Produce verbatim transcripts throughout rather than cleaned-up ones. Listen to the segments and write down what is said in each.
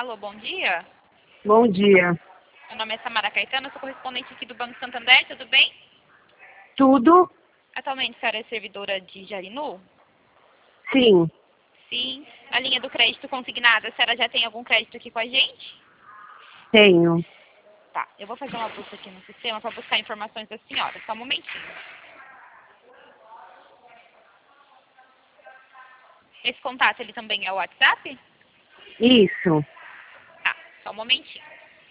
Alô, bom dia. Bom dia. Meu nome é Samara Caetano, eu sou correspondente aqui do Banco Santander, tudo bem? Tudo? Atualmente a senhora é servidora de Jarinu? Sim, Sim. Na linha do crédito consignado, a senhora já tem algum crédito aqui com a gente? tenho. Tá, eu vou fazer uma busca aqui no sistema para buscar informações da senhora. Só um momentinho. Esse contato, ele também é o WhatsApp? Isso. Tá, só um momentinho.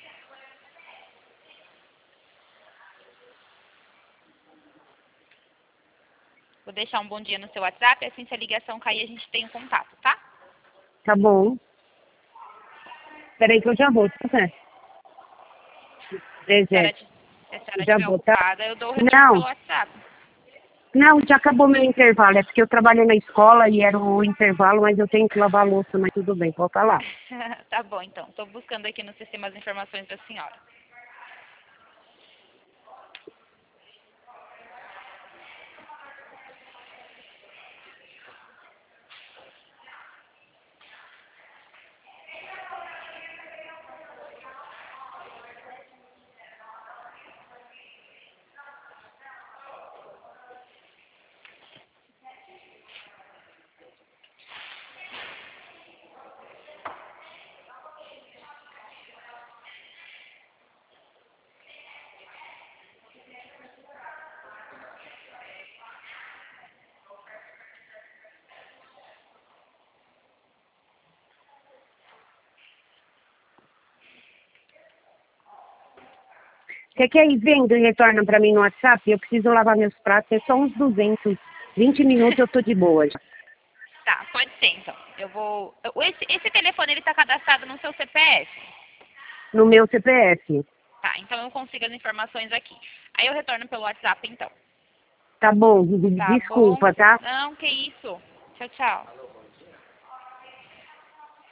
Vou deixar um bom dia no seu WhatsApp, assim se a ligação cair a gente tem um contato, tá? Tá bom. Peraí que eu já vou, tá certo? Se a senhora, Zezé, se a senhora já estiver vou, tá? ocupada, eu dou o retorno pelo Não, WhatsApp. não, já acabou meu intervalo. É porque eu trabalhei na escola e era o intervalo, mas eu tenho que lavar a louça, mas tudo bem, pode falar. Tá bom, então. Estou buscando aqui no sistema as informações da senhora. Você quer ir vendo e retorna pra mim no WhatsApp? Eu preciso lavar meus pratos, é só uns duzentos. vinte minutos eu tô de boa já. Tá, pode ser, então. Eu vou... eu- Esse, esse telefone, ele está cadastrado no seu C P F? No meu C P F. Tá, então eu consigo as informações aqui. Aí eu retorno pelo WhatsApp, então. Tá bom, Tá bom? desculpa, tá? Não, que isso. Tchau, tchau.